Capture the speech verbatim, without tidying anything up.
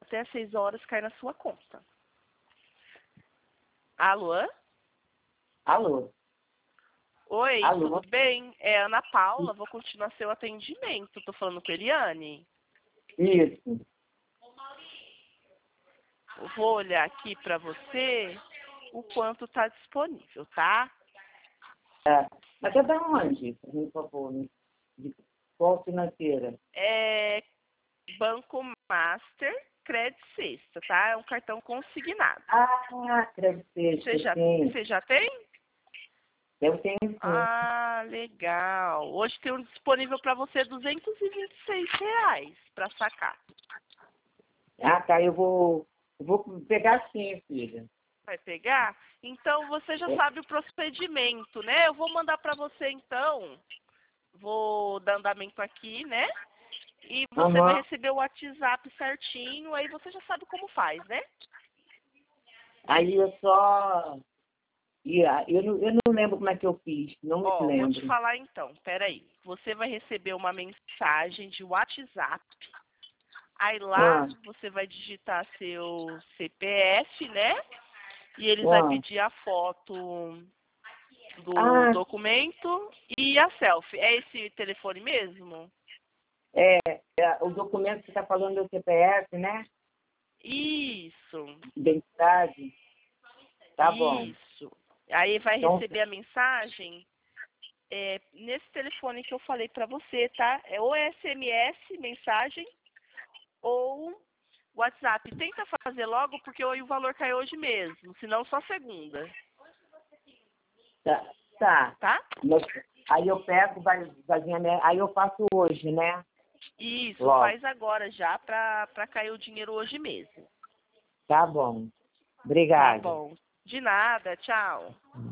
até às seis horas cai na sua conta. Alô? Alô? Oi, Alô? tudo bem? É Ana Paula, vou continuar seu atendimento. Tô falando com a Eliane. Isso. Eu vou olhar aqui para você o quanto está disponível, tá? É. Mas é da onde, por favor? De qual financeira? É Banco Master Credit Sexta, tá? É um cartão consignado. Ah, crédito sexta, Você já, sim. você já tem? Eu tenho sim. Ah, legal. Hoje tem um disponível para você duzentos e vinte e seis reais para sacar. Ah, tá. Eu vou, eu vou pegar sim, filha. Vai pegar? Então você já É. sabe o procedimento, né? Eu vou mandar para você então. Vou dar andamento aqui, né? E você vai Aham. receber o WhatsApp certinho, aí você já sabe como faz, né? Aí eu só... ia- Eu não, eu não lembro como é que eu fiz. Não me Ó, vou te lembro. falar então, peraí. Você vai receber uma mensagem de WhatsApp. Aí lá Ah, você vai digitar seu C P F, né? E eles vai ah. pedir a foto do Ah, documento e a selfie. É esse telefone mesmo? é, é, o documento que você está falando é o C P F, né? Isso, Identidade. Tá bom. isso. Aí vai Então, receber a mensagem é, nesse telefone que eu falei pra você, tá? É ou S M S, mensagem, ou WhatsApp. Tenta fazer logo, porque o valor cai hoje mesmo, senão só segunda, tá. Tá. tá? Mas aí eu pego, vai, vai vir a minha- aí eu faço hoje, né? Isso, Logo. faz agora já pra, pra cair o dinheiro hoje mesmo. Tá bom. Tá Obrigada. bom. De nada, tchau.